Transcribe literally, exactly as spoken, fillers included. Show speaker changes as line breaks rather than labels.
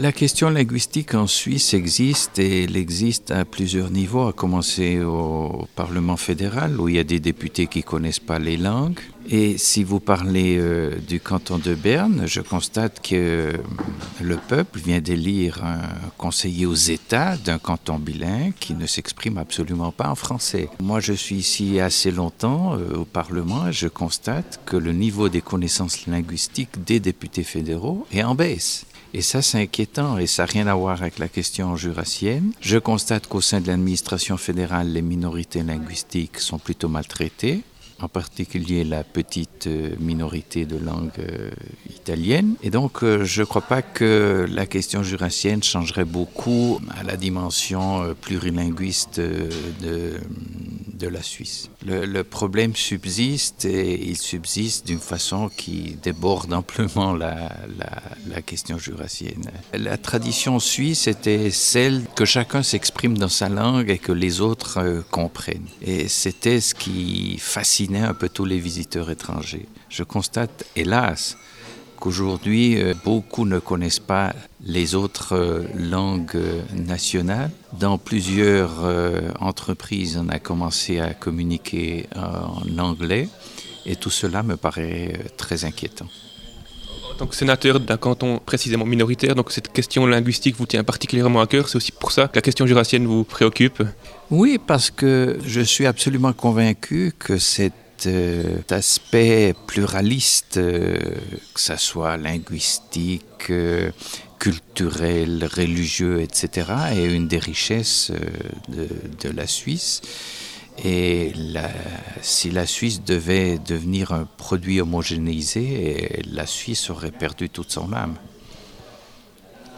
La question linguistique en Suisse existe et elle existe à plusieurs niveaux, à commencer au Parlement fédéral où il y a des députés qui ne connaissent pas les langues. Et si vous parlez euh, du canton de Berne, je constate que le peuple vient d'élire un conseiller aux États d'un canton bilingue qui ne s'exprime absolument pas en français. Moi, je suis ici assez longtemps euh, au Parlement et je constate que le niveau des connaissances linguistiques des députés fédéraux est en baisse. Et ça, c'est inquiétant et ça n'a rien à voir avec la question jurassienne. Je constate qu'au sein de l'administration fédérale, les minorités linguistiques sont plutôt maltraitées, en particulier la petite minorité de langue euh, italienne. Et donc, euh, je ne crois pas que la question jurassienne changerait beaucoup à la dimension euh, plurilinguiste euh, de, de la Suisse. Le, le problème subsiste et il subsiste d'une façon qui déborde amplement la, la, la question jurassienne. La tradition suisse était celle que chacun s'exprime dans sa langue et que les autres euh, comprennent. Et c'était ce qui fascinait un peu tous les visiteurs étrangers. Je constate, hélas, qu'aujourd'hui, euh, beaucoup ne connaissent pas les autres euh, langues nationales. Dans plusieurs euh, entreprises, on a commencé à communiquer en anglais et tout cela me paraît euh, très inquiétant.
En tant que sénateur d'un canton précisément minoritaire, donc cette question linguistique vous tient particulièrement à cœur. C'est aussi pour ça que la question jurassienne vous préoccupe.
Oui, parce que je suis absolument convaincu que cet euh, aspect pluraliste, euh, que ce soit linguistique, euh, culturel, religieux, et cetera, est une des richesses euh, de, de la Suisse. Et la, si la Suisse devait devenir un produit homogénéisé, la Suisse aurait perdu toute son âme.